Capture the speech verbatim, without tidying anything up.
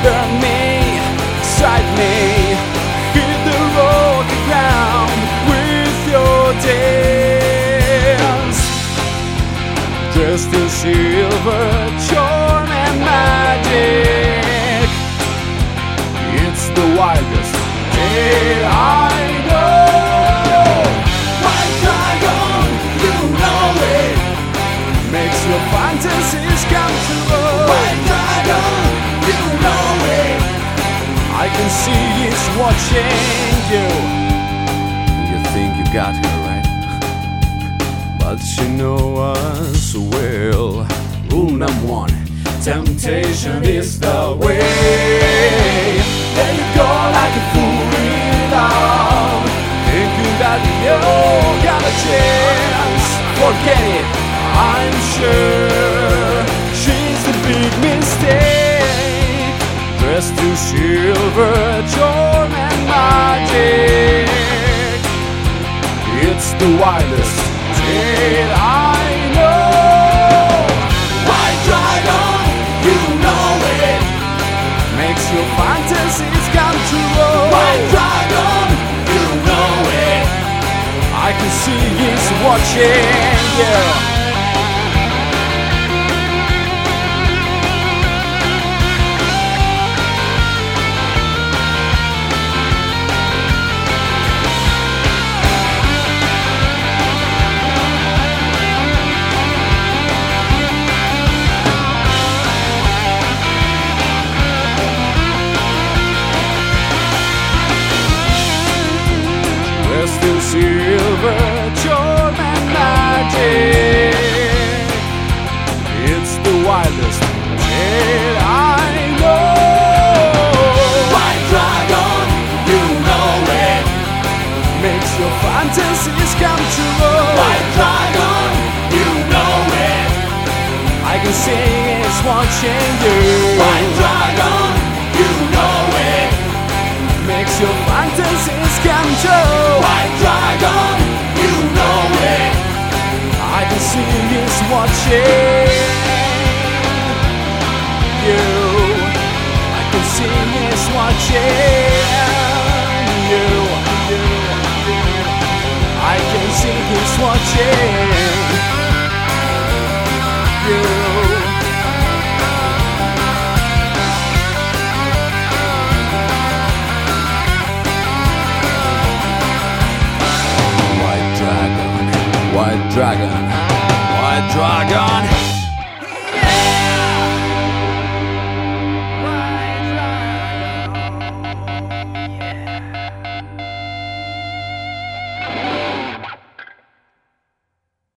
burn me, strike me, hit the rocky ground with your dance. Just a silver charm and magic. It's the wildest tale I know. White dragon, you know it, makes your fantasies come true. White dragon, you know it, I can see it's watching you. You think you got her right, but you know us well. Rule number one, temptation is the way. There you go like a fool without thinking that you got a chance. Forget it, I'm sure she's a big mistake. Dressed to silver charm and magic. It's the wildest tale I know. White dragon, you know it, makes your fantasies come true. White dragon, you know it, I can see he's watching you. Still silver charm and magic. It's the wildest tale I know. White dragon, you know it, makes your fantasies come true. White dragon, you know it, I can see it's watching you. White dragon, you know it, makes your fantasies come true. White dragon, you know it, I can see it's watching you. I can see it's watching you. you, you. I can see it's watching you. White dragon, white dragon.